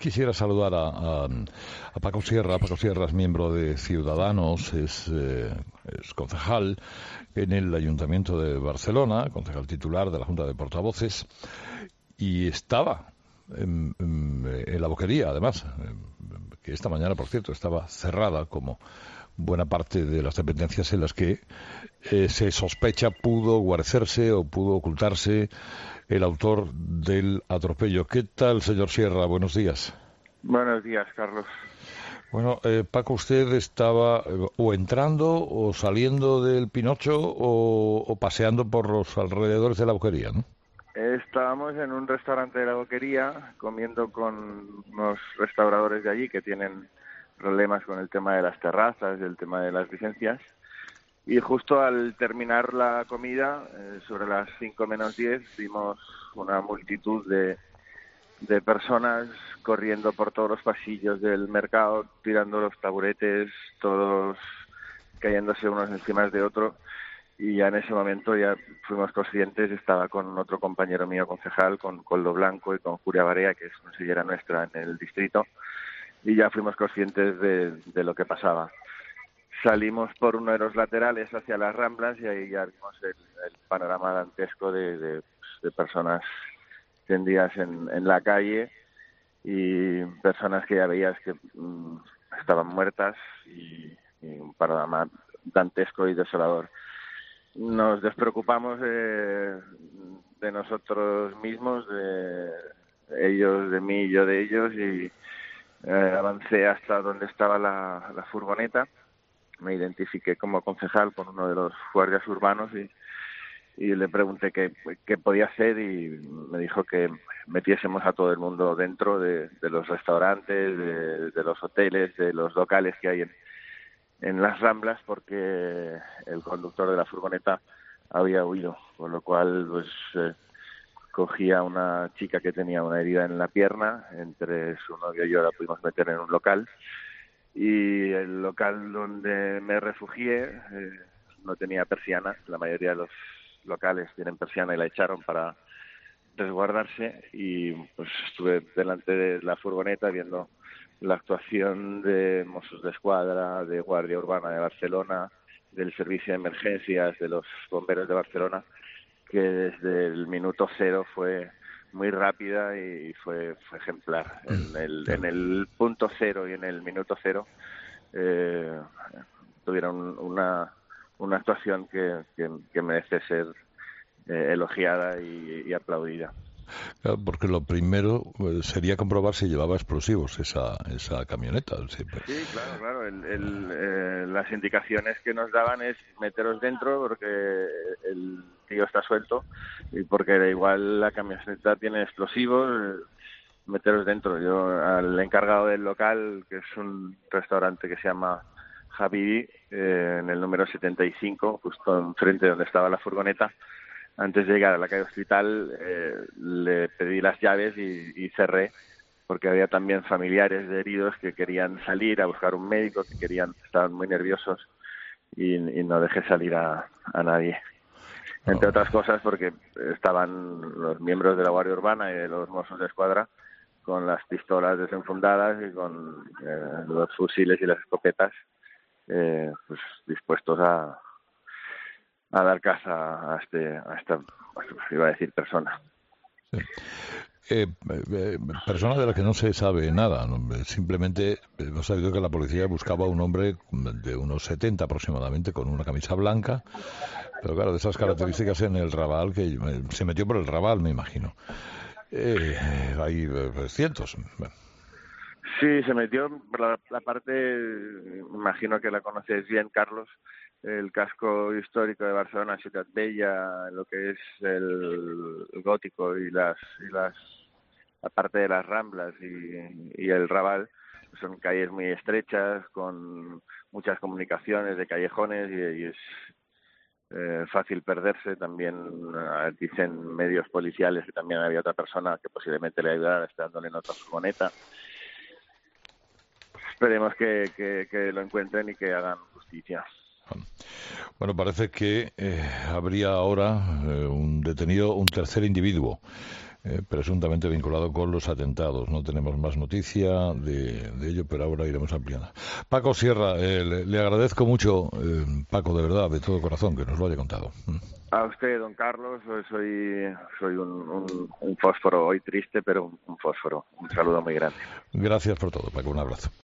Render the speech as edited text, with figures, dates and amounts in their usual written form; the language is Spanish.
quisiera saludar a Paco Sierra. Paco Sierra es miembro de Ciudadanos, es concejal en el Ayuntamiento de Barcelona, concejal titular de la Junta de Portavoces, y estaba en la Boquería, además, que esta mañana, por cierto, estaba cerrada como buena parte de las dependencias en las que se sospecha pudo guarecerse o pudo ocultarse el autor del atropello. ¿Qué tal, señor Sierra? Buenos días. Buenos días, Carlos. Bueno, Paco, usted estaba o entrando o saliendo del Pinocho o paseando por los alrededores de la Boquería, ¿no? Estábamos en un restaurante de la Boquería comiendo con unos restauradores de allí que tienen problemas con el tema de las terrazas, el tema de las licencias. Y justo al terminar la comida, sobre las 5 menos 10, vimos una multitud de personas corriendo por todos los pasillos del mercado, tirando los taburetes, todos cayéndose unos encima de otros. Y ya en ese momento ya fuimos conscientes, estaba con otro compañero mío concejal, con Coldo Blanco y con Julia Barea, que es consellera nuestra en el distrito, y ya fuimos conscientes de lo que pasaba. Salimos por uno de los laterales hacia las Ramblas y ahí ya vimos el panorama dantesco de personas tendidas en la calle y personas que ya veías que estaban muertas y un panorama dantesco y desolador. Nos despreocupamos de nosotros mismos, de ellos, de mí y yo de ellos, y avancé hasta donde estaba la furgoneta. Me identifiqué como concejal con uno de los guardias urbanos y le pregunté qué podía hacer y me dijo que metiésemos a todo el mundo dentro de los restaurantes, de los hoteles, de los locales que hay en las Ramblas, porque el conductor de la furgoneta había huido, con lo cual pues cogí a una chica que tenía una herida en la pierna, entre su novio y yo la pudimos meter en un local, y el local donde me refugié no tenía persiana. La mayoría de los locales tienen persiana y la echaron para resguardarse, y pues estuve delante de la furgoneta viendo la actuación de Mossos d'Esquadra, de Guardia Urbana de Barcelona, del Servicio de Emergencias, de los bomberos de Barcelona, que desde el minuto cero fue muy rápida y fue ejemplar. En el punto cero y en el minuto cero tuvieron una actuación que merece ser elogiada y aplaudida. Claro, porque lo primero sería comprobar si llevaba explosivos esa camioneta. Sí, claro. Las indicaciones que nos daban es meteros dentro porque el tío está suelto y porque igual la camioneta tiene explosivos, meteros dentro. Yo al encargado del local, que es un restaurante que se llama Habibi, en el número 75, justo enfrente de donde estaba la furgoneta, antes de llegar a la calle Hospital, le pedí las llaves y cerré, porque había también familiares de heridos que querían salir a buscar un médico, estaban muy nerviosos y no dejé salir a nadie. Entre otras cosas porque estaban los miembros de la Guardia Urbana y de los Mossos d'Esquadra con las pistolas desenfundadas y con los fusiles y las escopetas pues dispuestos a dar caza a esta, iba a decir, persona. Sí. Persona de la que no se sabe nada, ¿no? Simplemente hemos sabido que la policía buscaba a un hombre de unos 70 aproximadamente, con una camisa blanca, pero claro, de esas características en el Raval, que se metió por el Raval, me imagino. Hay cientos. Sí, se metió por la parte, imagino que la conoces bien, Carlos, el casco histórico de Barcelona, Ciutat Bella, lo que es el gótico y la parte de las Ramblas y el Raval. Son calles muy estrechas, con muchas comunicaciones de callejones y es fácil perderse. También dicen medios policiales que también había otra persona que posiblemente le ayudara esperándole en otra furgoneta. Esperemos que lo encuentren y que hagan justicia. Bueno, parece que habría ahora un detenido, un tercer individuo presuntamente vinculado con los atentados. No tenemos más noticia de ello, pero ahora iremos ampliando. Paco Sierra, le agradezco mucho, Paco, de verdad, de todo corazón, que nos lo haya contado. A usted, don Carlos, soy un fósforo hoy triste, pero un fósforo. Un saludo muy grande. Gracias por todo, Paco, un abrazo.